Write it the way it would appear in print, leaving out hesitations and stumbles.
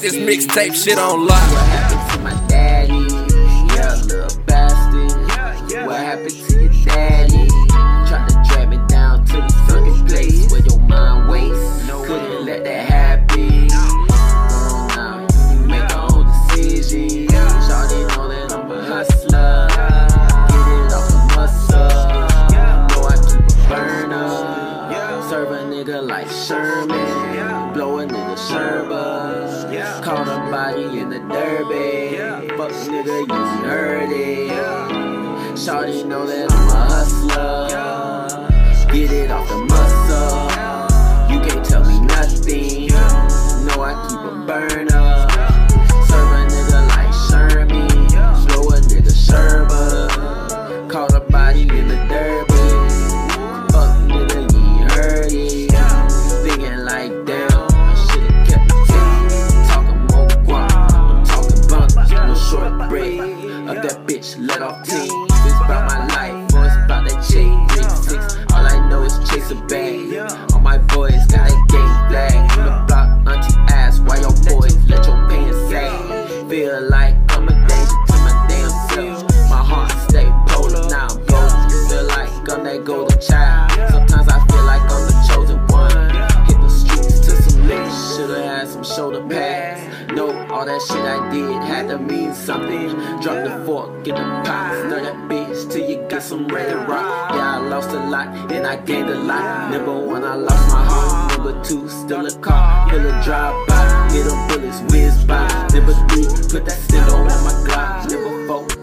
this mixtape shit on lock. What happened to my daddy? Yeah, little bastard. What happened to your daddy? Tried to drag me down to the sunken place where your mind wastes. Couldn't let that happen. Now you make your own decision. Shawty know that I'm a hustler. Get it off the muscle. Know I keep a burner. Serve a nigga like Sherman. Blow a nigga sherbet. Caught a body in the derby. Fuck nigga, you heard it. Shawty know that I'm a hustler. Get it off the muscle. You can't tell me nothing. Know I keep a burner. Serve a nigga like Sherman. Blow a nigga sherbet. Caught a body in the derby. Fuck nigga, you heard it. Thinking like damn, I should've kept the tape. Talking more guap, I'm talking bunkers, no short break. Of that bitch let off team. It's about my life, or it's about that chick. 3-6, all I know is chase a bag. All my boys got that gang flag. On the block, auntie ass, why your boys let your pants sag? Feel like I'm a danger to my damn self. My heart stay polar, now I'm golden. Feel like I'm that golden child. Sometimes I feel like I'm the chosen one. Hit the streets to some licks, should've had some shoulder pads. No, all that shit I did had to mean something. Drop the fork in the pot, stir that bitch till you get some red rock. Yeah, I lost a lot and I gained a lot. Number one, I lost my heart. Number two, still a car, full of drive-by. Hit them bullets, whiz by. Number three, put that still on my Glock. Number four,